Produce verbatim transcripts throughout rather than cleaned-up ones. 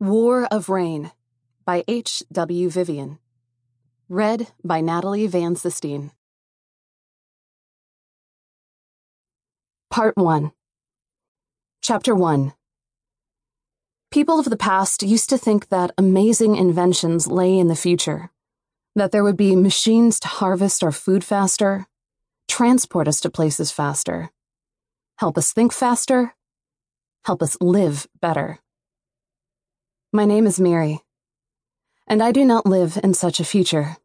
War of Rain by H W Vivian. Read by Natalie Van Sistine. Part one. Chapter one. People of the past used to think that amazing inventions lay in the future, that there would be machines to harvest our food faster, transport us to places faster, help us think faster, help us live better. My name is Mary, and I do not live in such a future.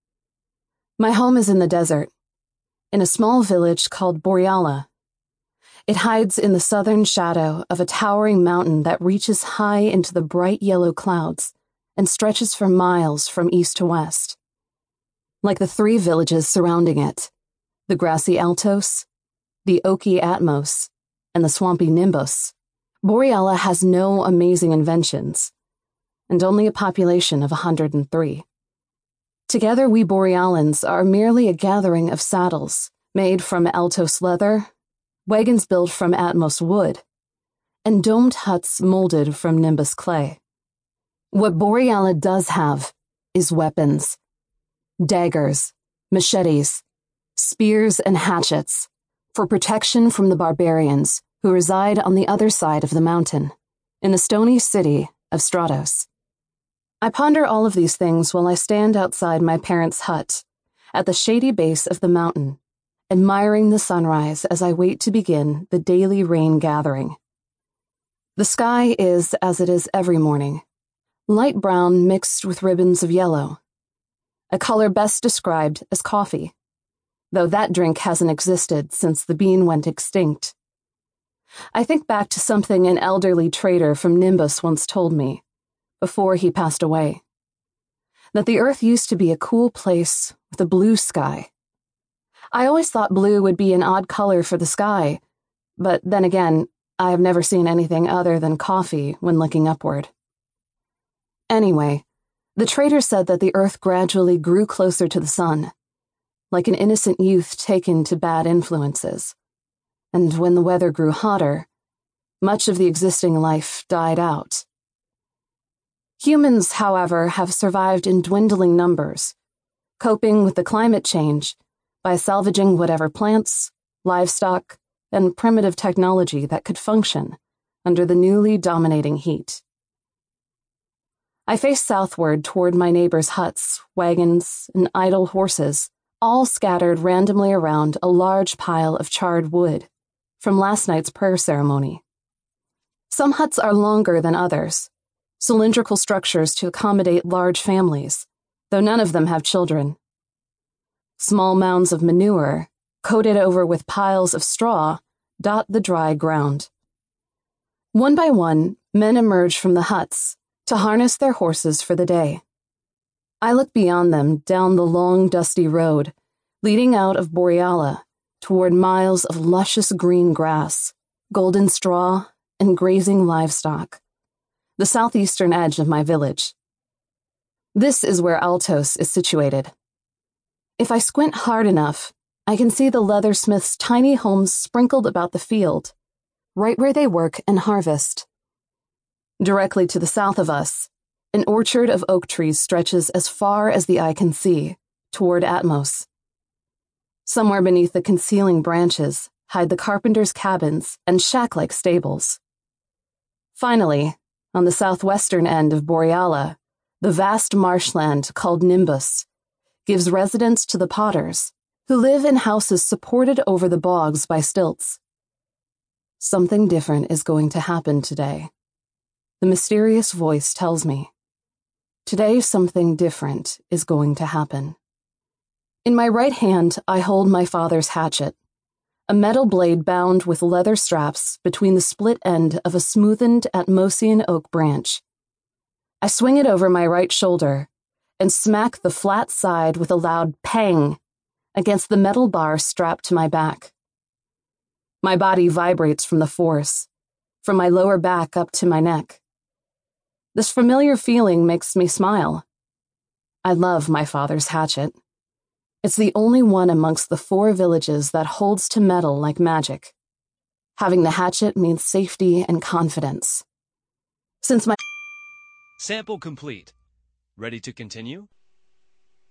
My home is in the desert, in a small village called Boreala. It hides in the southern shadow of a towering mountain that reaches high into the bright yellow clouds and stretches for miles from east to west. Like the three villages surrounding it, the grassy Altos, the oaky Atmos, and the swampy Nimbus, Boreala has no amazing inventions, and only a population of one hundred three. Together we Borealans are merely a gathering of saddles made from Altos leather, wagons built from Atmos wood, and domed huts molded from Nimbus clay. What Boreala does have is weapons. Daggers, machetes, spears, and hatchets for protection from the barbarians who reside on the other side of the mountain, in the stony city of Stratos. I ponder all of these things while I stand outside my parents' hut, at the shady base of the mountain, admiring the sunrise as I wait to begin the daily rain gathering. The sky is as it is every morning, light brown mixed with ribbons of yellow, a color best described as coffee, though that drink hasn't existed since the bean went extinct. I think back to something an elderly trader from Nimbus once told me, before he passed away, that the earth used to be a cool place with a blue sky. I always thought blue would be an odd color for the sky, but then again, I have never seen anything other than coffee when looking upward. Anyway, the trader said that the earth gradually grew closer to the sun, like an innocent youth taken to bad influences, and when the weather grew hotter, much of the existing life died out. Humans, however, have survived in dwindling numbers, coping with the climate change by salvaging whatever plants, livestock, and primitive technology that could function under the newly dominating heat. I face southward toward my neighbors' huts, wagons, and idle horses, all scattered randomly around a large pile of charred wood from last night's prayer ceremony. Some huts are longer than others, cylindrical structures to accommodate large families, though none of them have children. Small mounds of manure, coated over with piles of straw, dot the dry ground. One by one, men emerge from the huts to harness their horses for the day. I look beyond them down the long, dusty road, leading out of Boreala toward miles of luscious green grass, golden straw, and grazing livestock, the southeastern edge of my village. This is where Altos is situated. If I squint hard enough, I can see the leathersmith's tiny homes sprinkled about the field, right where they work and harvest. Directly to the south of us, an orchard of oak trees stretches as far as the eye can see, toward Atmos. Somewhere beneath the concealing branches hide the carpenter's cabins and shack-like stables. Finally, on the southwestern end of Boreala, the vast marshland called Nimbus gives residence to the potters, who live in houses supported over the bogs by stilts. Something different is going to happen today. The mysterious voice tells me. Today something different is going to happen. In my right hand, I hold my father's hatchet, a metal blade bound with leather straps between the split end of a smoothened Atmosian oak branch. I swing it over my right shoulder and smack the flat side with a loud pang against the metal bar strapped to my back. My body vibrates from the force, from my lower back up to my neck. This familiar feeling makes me smile. I love my father's hatchet. It's the only one amongst the four villages that holds to metal like magic. Having the hatchet means safety and confidence. Since my Sample complete. Ready to continue?